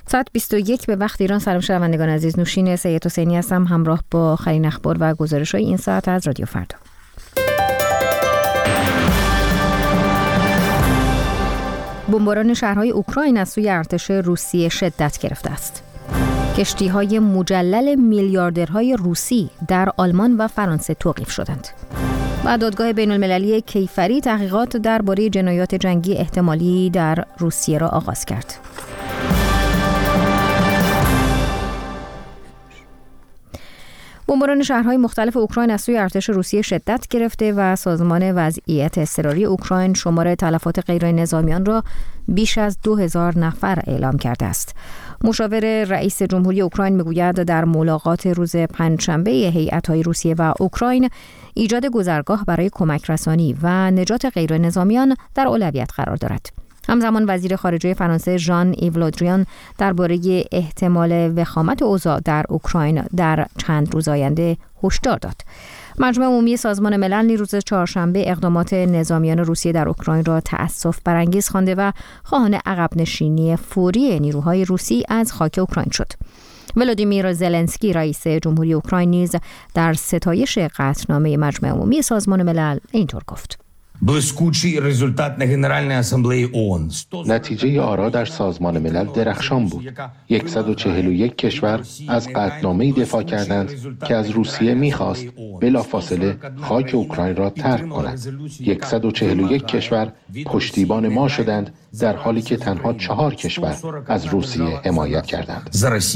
ساعت 21 به وقت ایران. سلام شنوندگان عزیز، نوشین سید حسینی هستم همراه با آخرین اخبار و گزارش‌های این ساعت از رادیو فردا. بمباران شهرهای اوکراین از سوی ارتش روسیه شدت گرفته است. کشتی‌های مجلل میلیاردرهای روسی در آلمان و فرانسه توقیف شدند. و دادگاه بین‌المللی کیفری تحقیقات درباره جنایات جنگی احتمالی در روسیه را آغاز کرد. بمباران شهرهای مختلف اوکراین از سوی ارتش روسیه شدت گرفته و سازمان وضعیت اضطراری اوکراین شمار تلفات غیر نظامیان را بیش از 2000 نفر اعلام کرده است. مشاور رئیس جمهوری اوکراین میگوید در ملاقات روز پنجشنبه هیئت‌های روسیه و اوکراین ایجاد گذرگاه برای کمک رسانی و نجات غیر نظامیان در اولویت قرار دارد. همزمان وزیر خارجه فرانسه ژان ایو لودریان درباره احتمال وخامت اوضاع در اوکراین در چند روز آینده هشدار داد. مجمع عمومی سازمان ملل روز چهارشنبه اقدامات نظامیان روسیه در اوکراین را تأسف برانگیز خوانده و خواهان عقب نشینی فوری نیروهای روسی از خاک اوکراین شد. ولادیمیر زلنسکی رئیس جمهوری اوکراین نیز در ستایش قطعنامه مجمع عمومی سازمان ملل اینطور گفت: نتیجه آرا در سازمان ملل درخشان بود. 141 کشور از قطعنامه‌ای دفاع کردند که از روسیه می‌خواست بلافاصله خاک اوکراین را ترک کند. 141 کشور پشتیبان ما شدند در حالی که تنها 4 کشور از روسیه حمایت کردند.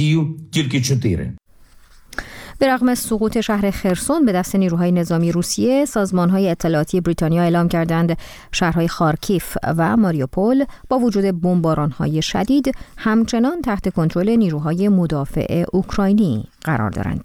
به رغم سقوط شهر خرسون به دست نیروهای نظامی روسیه، سازمان‌های اطلاعاتی بریتانیا اعلام کردند شهرهای خارکیف و ماریوپول با وجود بمباران‌های شدید همچنان تحت کنترل نیروهای مدافع اوکراینی قرار دارند.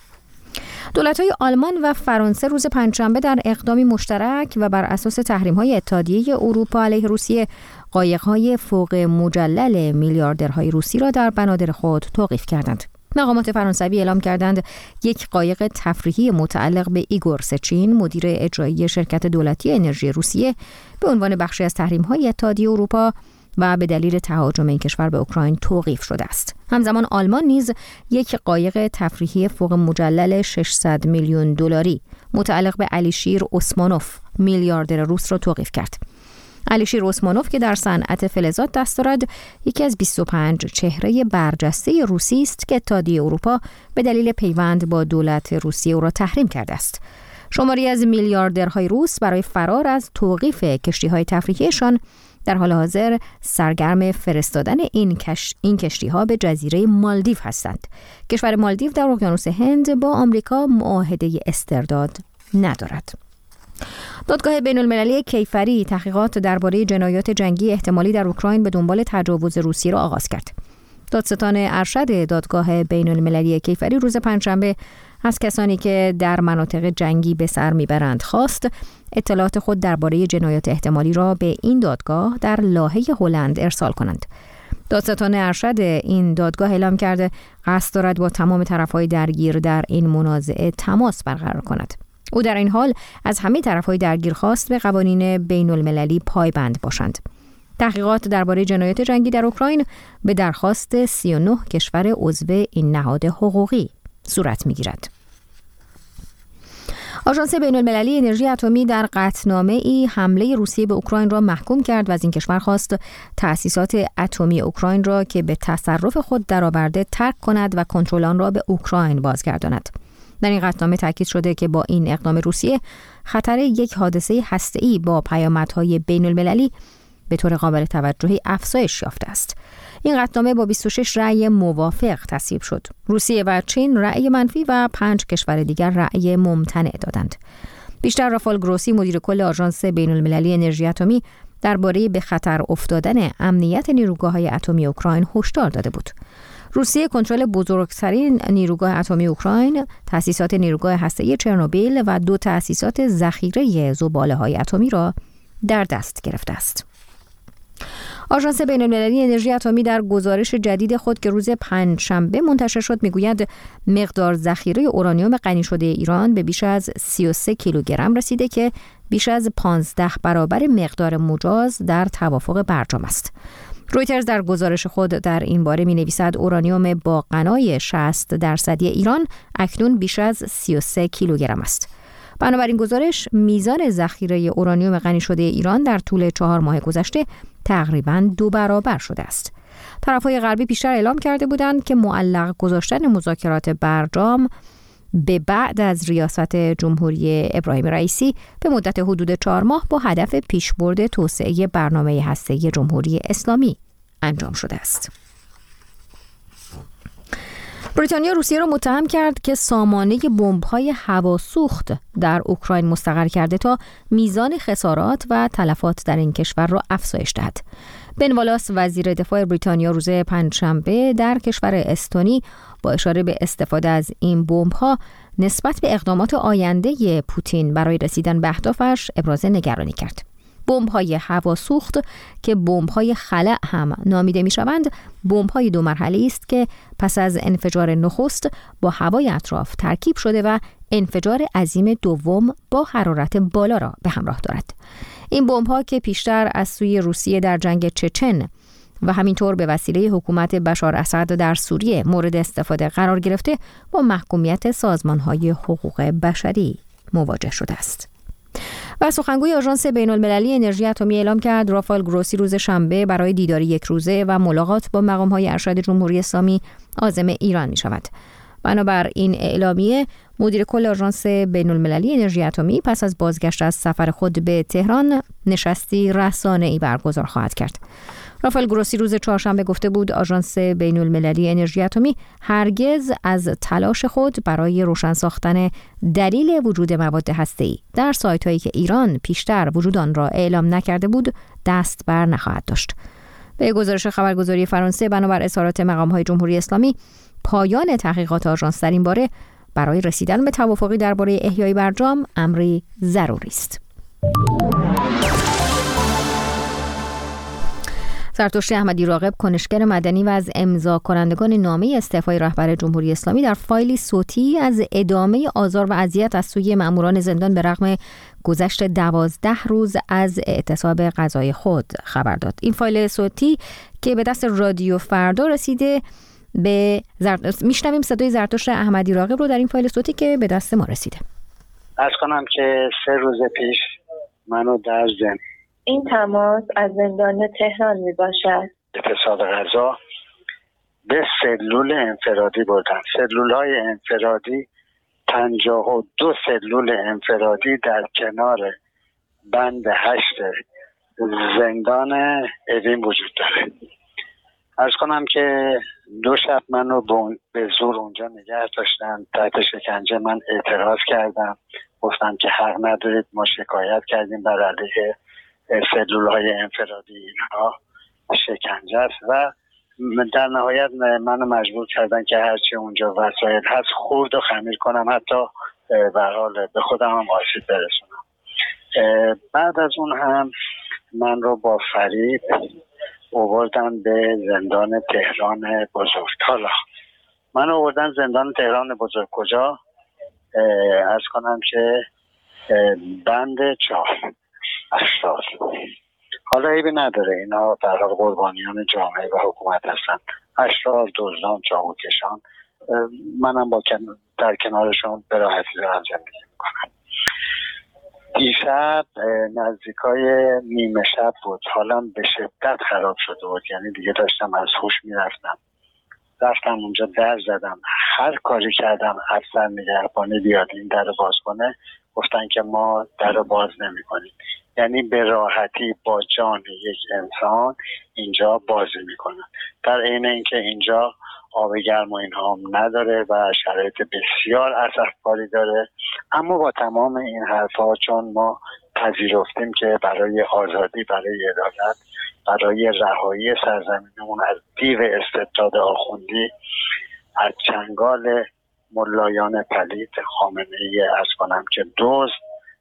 دولت‌های آلمان و فرانسه روز پنجشنبه در اقدامی مشترک و بر اساس تحریم‌های اتحادیه اروپا علیه روسیه قایق‌های فوق مجلل میلیاردرهای روسی را در بنادر خود توقیف کردند. مقامات فرانسوی اعلام کردند یک قایق تفریحی متعلق به ایگور سچین، مدیر اجرایی شرکت دولتی انرژی روسیه، به عنوان بخشی از تحریم‌های اتحادیه اروپا و به دلیل تهاجم این کشور به اوکراین توقیف شده است. همزمان آلمان نیز یک قایق تفریحی فوق مجلل 600 میلیون دلاری متعلق به علیشیر اسمانوف، میلیاردر روس را توقیف کرد. علیشیر اسمانوف که در صنعت فلزات دست دارد، یکی از 25 چهره برجسته روسی است که اتحادیه اروپا به دلیل پیوند با دولت روسیه او را تحریم کرده است. شماری از میلیاردرهای روس برای فرار از توقیف کشتی‌های تفریحیشان در حال حاضر سرگرم فرستادن این کشتی‌ها به جزیره مالدیو هستند. کشور مالدیو در اقیانوس هند با آمریکا معاهده استرداد ندارد. دادگاه بین‌المللی کیفری تحقیقات درباره جنایات جنگی احتمالی در اوکراین به دنبال تجاوز روسیه را آغاز کرد. دادستان ارشد دادگاه بین‌المللی کیفری روز پنجشنبه از کسانی که در مناطق جنگی به سر میبرند خواست اطلاعات خود درباره جنایات احتمالی را به این دادگاه در لاهه هلند ارسال کنند. دادستان ارشد این دادگاه اعلام کرده قصد دارد با تمام طرف‌های درگیر در این منازعه تماس برقرار کند. او در این حال از همه طرف‌های درگیر خواست به قوانین بین‌المللی پایبند باشند. تحقیقات درباره جنایات جنگی در اوکراین به درخواست 39 کشور عضو این نهاد حقوقی صورت می‌گیرد. آژانس بین‌المللی انرژی اتمی در قطعنامه‌ای حمله روسیه به اوکراین را محکوم کرد و از این کشور خواست تأسیسات اتمی اوکراین را که به تصرف خود درآورده ترک کند و کنترل آن را به اوکراین بازگرداند. در این قطعنامه تاکید شده که با این اقدام روسیه خطر یک حادثه هسته‌ای با پیامدهای بین‌المللی به طور قابل توجهی افزایش یافته است. این قطعنامه با 26 رأی موافق تصویب شد. روسیه و چین رأی منفی و 5 کشور دیگر رأی ممتنع دادند. بیشتر رافال گروسی مدیر کل آژانس بین‌المللی انرژی اتمی درباره به خطر افتادن امنیت نیروگاه‌های اتمی اوکراین هشدار داده بود. روسیه کنترل بزرگترین نیروگاه اتمی اوکراین، تأسیسات نیروگاه هسته‌ای چرنوبیل و 2 تأسیسات ذخیره زباله‌های اتمی را در دست گرفته است. آژانس بین‌المللی انرژی اتمی در گزارش جدید خود که روز پنجشنبه منتشر شد میگوید مقدار ذخیره اورانیوم غنی شده ایران به بیش از 33 کیلوگرم رسیده که بیش از 15 برابر مقدار مجاز در توافق برجام است. رویترز در گزارش خود در این باره می‌نویسد اورانیوم با غنای 60% ایران اکنون بیش از 33 کیلوگرم است. بنابراین گزارش میزان ذخیره اورانیوم غنی شده ایران در طول 4 ماه گذشته تقریباً 2 برابر شده است. طرف‌های غربی پیشتر اعلام کرده بودند که معلق گذاشتن مذاکرات برجام به بعد از ریاست جمهوری ابراهیم رئیسی به مدت حدود 4 ماه با هدف پیشبرد توسعه برنامه هسته‌ای جمهوری اسلامی انجام شده است. بریتانیا روسیه را متهم کرد که سامانه بمب‌های هواسوخت در اوکراین مستقر کرده تا میزان خسارات و تلفات در این کشور را افزایش دهد. بن والاس وزیر دفاع بریتانیا روز پنجشنبه در کشور استونی با اشاره به استفاده از این بمب‌ها نسبت به اقدامات آینده پوتین برای رسیدن به اهدافش ابراز نگرانی کرد. بمب‌های هواسوخت که بمب‌های خلأ هم نامیده می‌شوند، بمب‌های 2 مرحله‌ای است که پس از انفجار نخست با هوای اطراف ترکیب شده و انفجار عظیم دوم با حرارت بالا را به همراه دارد. این بمب‌ها که پیشتر از سوی روسیه در جنگ چچن و همینطور به وسیله حکومت بشار اسد در سوریه مورد استفاده قرار گرفته، با محکومیت سازمان‌های حقوق بشری مواجه شده است. و سخنگوی آژانس بین‌المللی انرژی اتمی اعلام کرد رافائل گروسی روز شنبه برای دیداری 1 روزه و ملاقات با مقام‌های ارشد جمهوری اسلامی عازم ایران می‌شود. بنابر این اعلامیه، مدیر کل آژانس بین‌المللی انرژی اتمی پس از بازگشت از سفر خود به تهران نشستی رسانه‌ای برگزار خواهد کرد. رافائل گروسی روز چهارشنبه گفته بود آژانس بین‌المللی انرژی اتمی هرگز از تلاش خود برای روشن ساختن دلیل وجود مواد هسته‌ای در سایت‌هایی که ایران پیشتر وجود آن را اعلام نکرده بود دست بر نخواهد داشت. به گزارش خبرگزاری فرانسه، بنابر اظهارات مقام‌های جمهوری اسلامی، پایان تحقیقات آژانس در این باره برای رسیدن به توافقی درباره احیای برجام امری ضروری است. زرتشتی احمدی راغب، کنشگر مدنی و از امضا کنندگان نامه استعفای رهبر جمهوری اسلامی، در فایلی صوتی از ادامه آزار و اذیت از سوی ماموران زندان به رغم گذشت 12 روز از اعتصاب غذای خود خبر داد. این فایل صوتی که به دست رادیو فردا رسیده میشنویم صدای زرتشت احمدی راغب رو در این فایل صوتی که به دست ما رسیده. عرض کنم که 3 روز پیش منو در زندان، این تماس از زندان تهران می باشد. اعتصاب غذا به سلول انفرادی بردن. سلول‌های انفرادی 52 سلول انفرادی در کنار بند 8 زندان اوین وجود داره. عرض کنم که 2 شب منو به زور اونجا نگه داشتن، تحت شکنجه. من اعتراض کردم، گفتم که حق ندارید، ما شکایت کردیم بر علیه سلول‌های انفرادی، اینها شکنجه است و در نهایت منو مجبور کردن که هرچی اونجا وسایل هست خورد و خمیر کنم، حتی به حال به خودم هم آسیب برسونم. بعد از اون هم من رو با فریب آوردن به زندان تهران بزرگ. حالا من آوردن زندان تهران بزرگ کجا؟ عرض کنم که بند 4 اشرار. حالا عیبی نداره، اینا در حال قربانیان جامعه و حکومت هستن. اشرار، دزدان، چاقوکشان. منم در کنارشون به راحتی دارم زندگی میکنم. دیشب نزدیکای نیمه شب بود، حالم به شدت خراب شده بود، یعنی دیگه داشتم از هوش میرفتم. رفتم اونجا در زدم، هر کاری کردم افسر نگهبانی بیاد این در رو باز کنه، گفتن که ما در رو باز نمی کنیم. یعنی به راحتی با جان یک انسان اینجا بازی میکنن، در عین اینکه اینجا آب گرم و اینها هم نداره و شرایط بسیار اسفباری داره. اما با تمام این حرفا، چون ما پذیرفتیم که برای آزادی، برای عدالت، برای رهایی سرزمینمون از دیو استبداد آخوندی، از چنگال ملایان پلید خامنه‌ای، از کنم که دزد،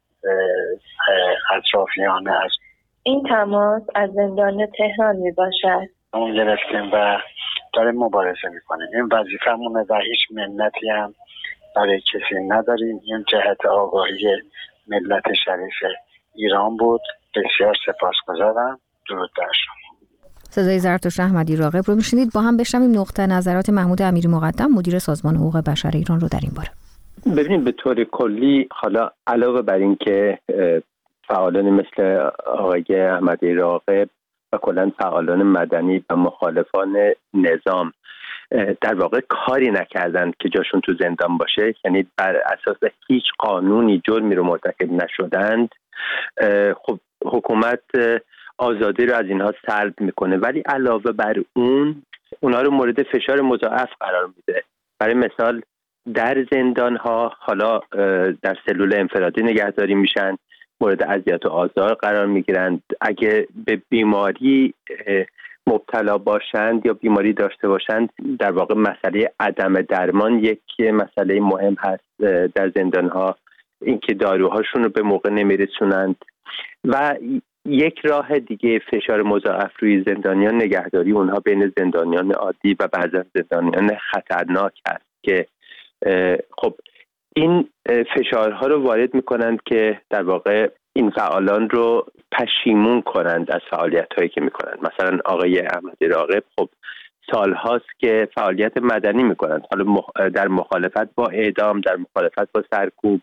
اطرافیان از این تماس از زندان تهران می باشد. اون گرفتیم و داریم مبارزه میکنیم. این وظیفه‌مونه و هیچ منتی هم برای کسی نداریم. این جهت آگاهی ملت شریف ایران بود. بسیار سپاسگزارم. درود بر شما. صدای زرتشت احمدی راغب رو میشنید. با هم بشنویم نقطه نظرات محمود امیری مقدم، مدیر سازمان حقوق بشر ایران رو در این باره. ببینید به طور کلی، حالا علاوه بر این که فعالان مثل آقای احمدی راغب و کلاً فعالان مدنی و مخالفان نظام در واقع کاری نکردند که جاشون تو زندان باشه، یعنی بر اساس هیچ قانونی جرمی رو مرتکب نشدند، خب حکومت آزادی رو از اینها سلب میکنه، ولی علاوه بر اون اونها رو مورد فشار مضاعف قرار میده. برای مثال در زندان ها حالا در سلول انفرادی نگهداری میشن، مورد اذیت و آزار قرار میگیرند. اگه به بیماری مبتلا باشند یا بیماری داشته باشند، در واقع مسئله عدم درمان یک مسئله مهم هست در زندان ها، اینکه داروهاشون رو به موقع نمیرسونند. و یک راه دیگه فشار مضاعف روی زندانیان نگهداری اونها بین زندانیان عادی و بعضا زندانیان خطرناک است که خب این فشارها رو وارد میکنند که در واقع این فعالان رو پشیمون کنند از فعالیت‌هایی که میکنند. مثلا آقای احمدی راغب خب سالهاست که فعالیت مدنی میکنند، حالا در مخالفت با اعدام، در مخالفت با سرکوب،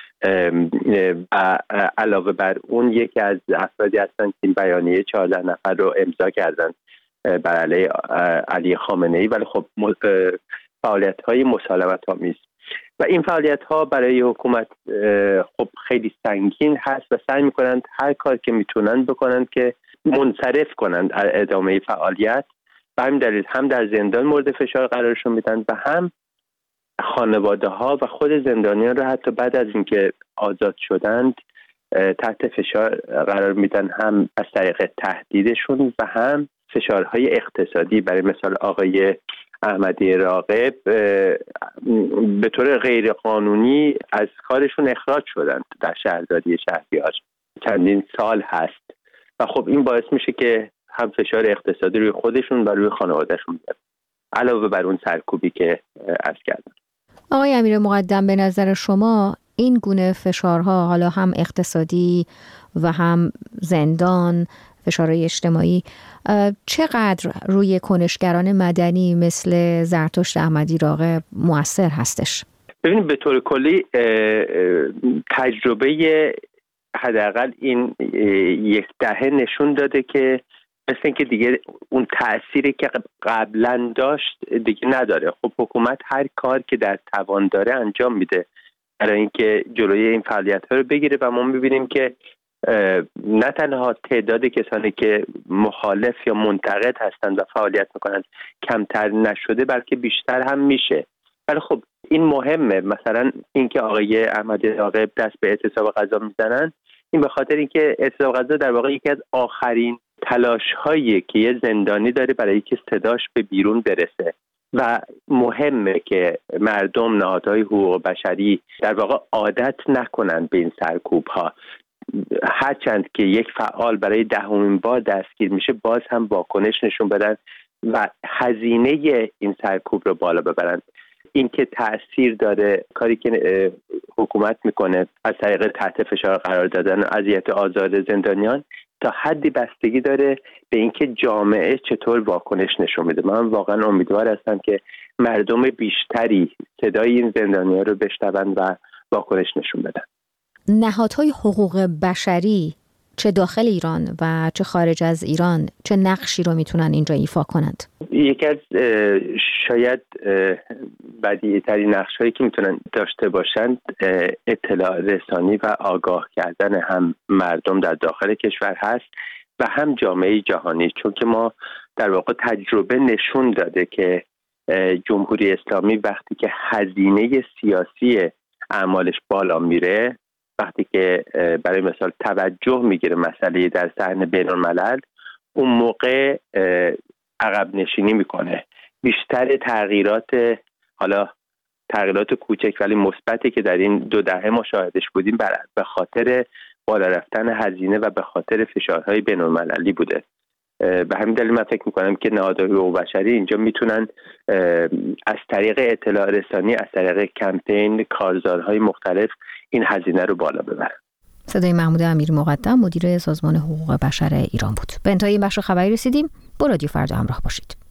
و علاوه بر اون یکی از افرادی هستند که این بیانیه 14 نفر رو امضا کردند بر علیه علی خامنه‌ای، ولی خب فعالیت‌های مسالمت‌آمیز و این فعالیت‌ها برای حکومت خب خیلی سنگین هست و سعی می‌کنند هر کار که میتونن بکنند که منصرف کنند از ادامه فعالیت. به همین دلیل هم در زندان مورد فشار قرارشون میدن و هم خانواده‌ها و خود زندانیان رو حتی بعد از اینکه آزاد شدند تحت فشار قرار میدن، هم از طریق تهدیدشون و هم فشارهای اقتصادی. برای مثال آقای احمدی راغب به طور غیر قانونی از کارشون اخراج شدند در شهرداری شهریار، چندین سال هست و خب این باعث میشه که هم فشار اقتصادی روی خودشون و روی خانوادهشون بیاد، علاوه بر اون سرکوبی که عرض کردم. آقای امیر مقدم، به نظر شما این گونه فشارها، حالا هم اقتصادی و هم زندان، فشارهای اجتماعی، چقدر روی کنشگران مدنی مثل زرتشت احمدی راغب مؤثر هستش؟ ببینید به طور کلی تجربه حداقل این یک دهه نشون داده که مثل اینکه دیگه اون تأثیری که قبلا داشت دیگه نداره. خب حکومت هر کار که در توان داره انجام میده برای اینکه جلوی این فعالیت‌ها رو بگیره و ما می‌بینیم که نه تنها تعداد کسانی که مخالف یا منتقد هستند و فعالیت میکنند کمتر نشده، بلکه بیشتر هم میشه. ولی خب این مهمه. مثلا اینکه آقای احمدی راغب دست به اعتصاب غذا میزنن، این به خاطر اینکه اعتصاب غذا در واقع یکی از آخرین تلاش‌هایی که یه زندانی داره برای اینکه صداش به بیرون برسه و مهمه که مردم، نهادهای حقوق بشری در واقع عادت نکنند به این سرکوب‌ها. هرچند که یک فعال برای 10مین بار دستگیر میشه، باز هم واکنش نشون بدن و هزینه این سرکوب رو بالا ببرن. این که تأثیر داره کاری که حکومت میکنه از طریق تحت فشار قرار دادن و اذیت آزار زندانیان، تا حدی بستگی داره به اینکه جامعه چطور واکنش نشون میده. من واقعا امیدوار هستم که مردم بیشتری صدای این زندانیان رو بشنون و واکنش نشون بدن. نهادهای حقوق بشری چه داخل ایران و چه خارج از ایران چه نقشی رو میتونن اینجا ایفا کنند؟ یکی از شاید بدیعی‌ترین نقش‌هایی که میتونن داشته باشند اطلاع رسانی و آگاه کردن هم مردم در داخل کشور هست و هم جامعه جهانی، چون که ما در واقع تجربه نشون داده که جمهوری اسلامی وقتی که هزینه سیاسی اعمالش بالا میره، وقتی که برای مثال توجه میگیره مسئله در صحنه بین‌الملل، اون موقع عقب نشینی میکنه. بیشتر تغییرات، حالا تغییرات کوچک ولی مثبتی که در این 2 دهه ما شاهدش بودیم به خاطر بالا رفتن هزینه و به خاطر فشارهای بین‌المللی بوده. به همین دلیل من فکر میکنم که نهادهای حقوق بشری اینجا میتونن از طریق اطلاع رسانی، از طریق کمپین، کارزارهای مختلف این هزینه رو بالا ببرن. صدای محمود امیری مقدم، مدیر سازمان حقوق بشر ایران بود. به انتهای این بخش خبری رسیدیم. با رادیو فردا همراه باشید.